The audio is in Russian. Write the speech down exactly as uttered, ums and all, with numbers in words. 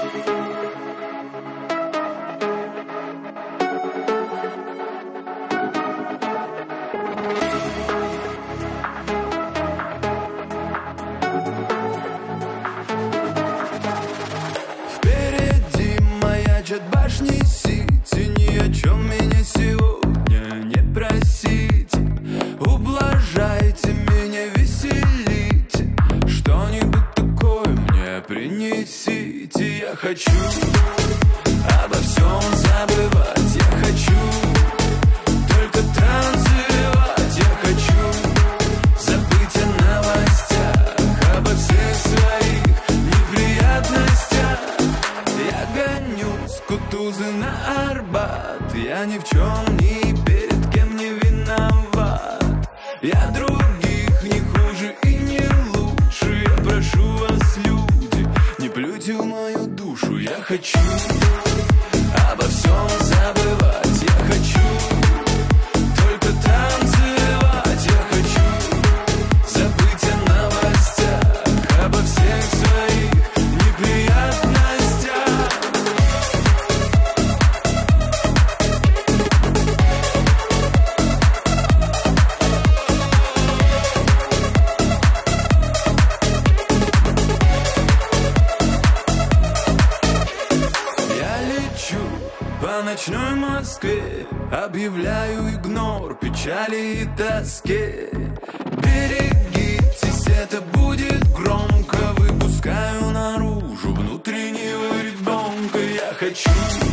Башни Сити, ни о чем меня сегодня не просите. Ублажайте меня, веселите, что-нибудь такое мне принесите. Я хочу обо всем забывать, я хочу только танцевать, я хочу забыть о новостях, обо всех своих неприятностях. Я гонюсь Кутузы на Арбат, я ни в чем ни перед кем не виноват. Я других не хуже и не лучше, я прошу вас, люди, не плюйте в мою душу. Я хочу обо всем забывать, я хочу только танцевать, я хочу забыть о новостях, обо всех своих неприятностях. По ночной Москве объявляю игнор печали и тоске. Берегитесь, это будет громко, выпускаю наружу внутреннего ребенка. Я хочу